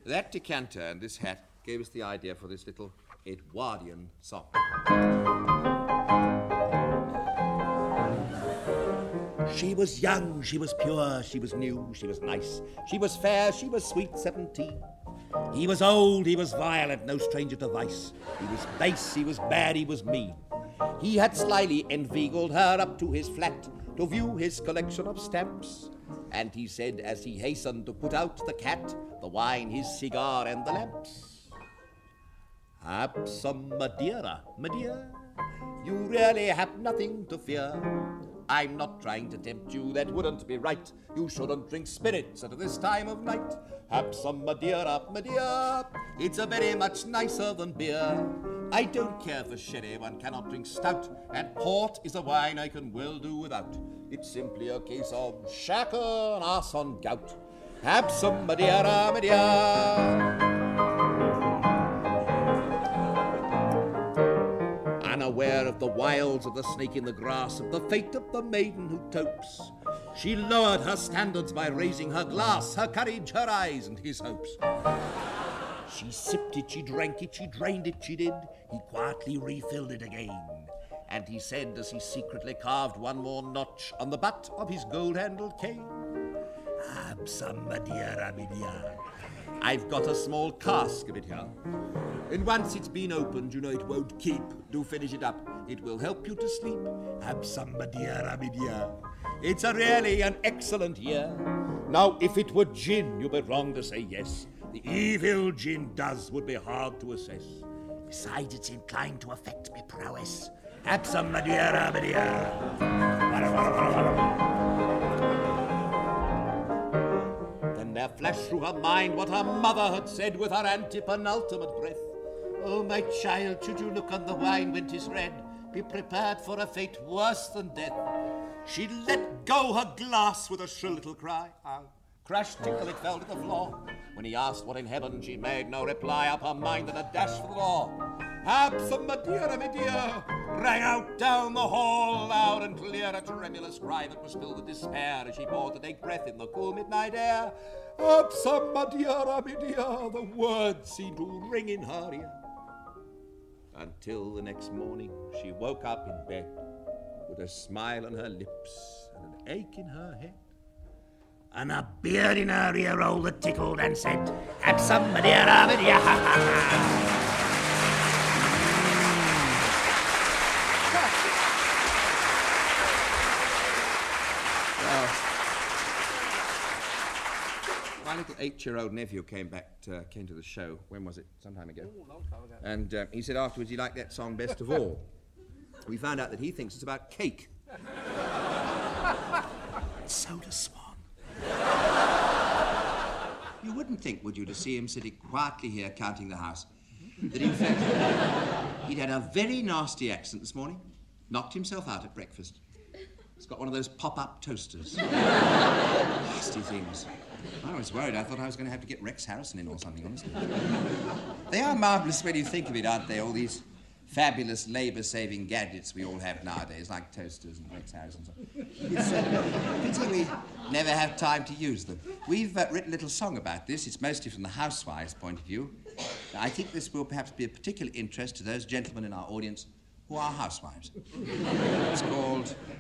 That decanter and this hat gave us the idea for this little Edwardian song. She was young, she was pure, she was new, she was nice, she was fair, she was sweet 17. He was old, he was violent, no stranger to vice. He was base, he was bad, he was mean. He had slyly inveigled her up to his flat to view his collection of stamps. And he said as he hastened to put out the cat, the wine, his cigar, and the lamps, "Have some Madeira, my dear. You really have nothing to fear. I'm not trying to tempt you, that wouldn't be right. You shouldn't drink spirits at this time of night. Have some Madeira, my dear. It's a very much nicer than beer. I don't care for sherry, one cannot drink stout, and port is a wine I can well do without. It's simply a case of shaker and arse on gout. Have some Madeira, my dear." Unaware of the wiles of the snake in the grass, of the fate of the maiden who topes, she lowered her standards by raising her glass, her courage, her eyes, and his hopes. She sipped it, she drank it, she drained it, she did. He quietly refilled it again. And he said as he secretly carved one more notch on the butt of his gold-handled cane, "Have some Madeira, my dear. I've got a small cask of it here. And once it's been opened, you know it won't keep. Do finish it up. It will help you to sleep. Have some Madeira, my dear. It's a really an excellent year. Now, if it were gin, you'd be wrong to say yes. The evil gin does would be hard to assess. Besides, it's inclined to affect me prowess. Have some Madeira, my dear." Then there flashed through her mind what her mother had said with her antepenultimate breath. "Oh, my child, should you look on the wine when 'tis red, be prepared for a fate worse than death." She let go her glass with a shrill little cry. Crash, tinkle, it fell to the floor. When he asked what in heaven, she made no reply. Up her mind and a dash for the door. "Have some Madeira, my dear," rang out down the hall, loud and clear, a tremulous cry that was filled with despair as she paused to take breath in the cool midnight air. "Have some Madeira, my dear," the words seemed to ring in her ear. Until the next morning she woke up in bed with a smile on her lips and an ache in her head, and a beard in her ear roll that tickled and said, "Have some Madeira, my dear." My little 8-year-old nephew came to the show. When was it? Some time ago. Ooh, a long time ago. And he said afterwards he liked that song best of all. We found out that he thinks it's about cake. So does Swan. You wouldn't think, would you, to see him sitting quietly here counting the house, that in fact he'd had a very nasty accident this morning, knocked himself out at breakfast. He's got one of those pop-up toasters. Nasty things. I was worried. I thought I was going to have to get Rex Harrison in or something, honestly. They are marvellous when you think of it, aren't they? All these fabulous labour-saving gadgets we all have nowadays, like toasters and Rex Harrisons. It's a pity we never have time to use them. We've written a little song about this. It's mostly from the housewife's point of view. I think this will perhaps be of particular interest to those gentlemen in our audience who are housewives. It's called